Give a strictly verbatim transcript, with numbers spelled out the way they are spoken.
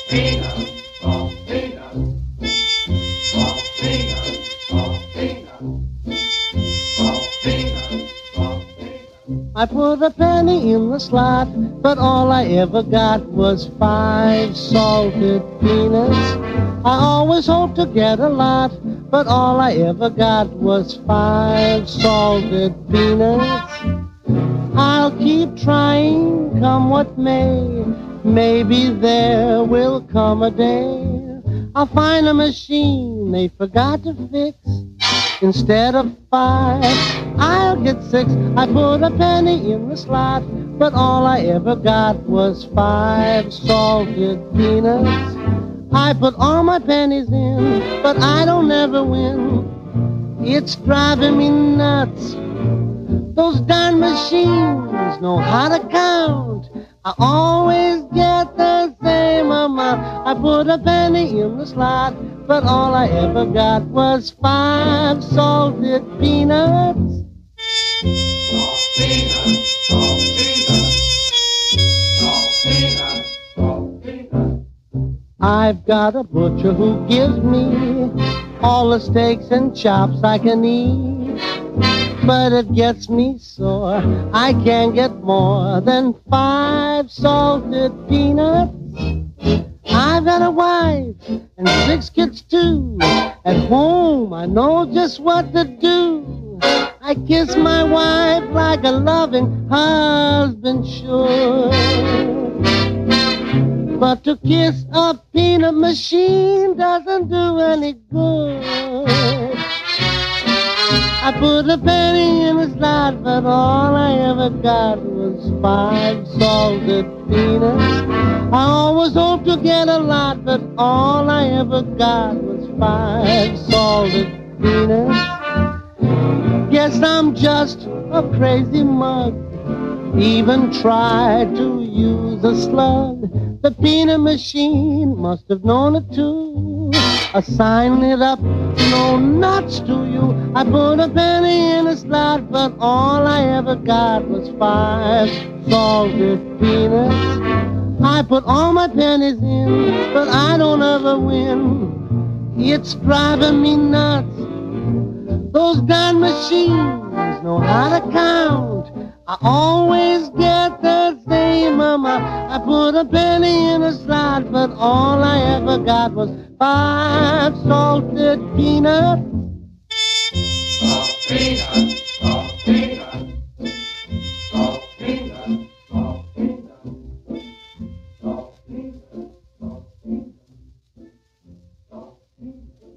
peanuts, soft peanuts, soft peanuts, soft peanuts, soft peanuts, soft peanuts. I put a penny in the slot, but all I ever got was five salted peanuts. I always hoped to get a lot, but all I ever got was five salted peanuts. I'll keep trying, come what may. Maybe there will come a day I'll find a machine they forgot to fix. Instead of five, I'll get six. I put a penny in the slot, but all I ever got was five salted peanuts. I put all my pennies in, but I don't ever win. It's driving me nuts. Those darn machines know how to count. I always get the same amount. I put a penny in the slot, but all I ever got was five salted peanuts. Salt peanuts, salt peanuts, salt peanuts, salt peanuts. I've got a butcher who gives me all the steaks and chops I can eat, but it gets me sore. I can't get more than five salted peanuts. I've got a wife and six kids too. At home I know just what to do. I kiss my wife like a loving husband should. But to kiss a peanut machine doesn't do any good. I put a penny in the slot, but all I ever got was five salted peanuts. I always hoped to get a lot, but all I ever got was five salted peanuts. Guess I'm just a crazy mug. Even tried to use a slug. The peanut machine must have known it too. A sign lit up, no nuts to you. I put a penny in a slot, but all I ever got was five salted peanuts. I put all my pennies in, but I don't ever win. It's driving me nuts. Those darn machines know how to count. I always get the same amount. I put a penny in a slot, but all I ever got was five salted peanuts. Salt peanuts.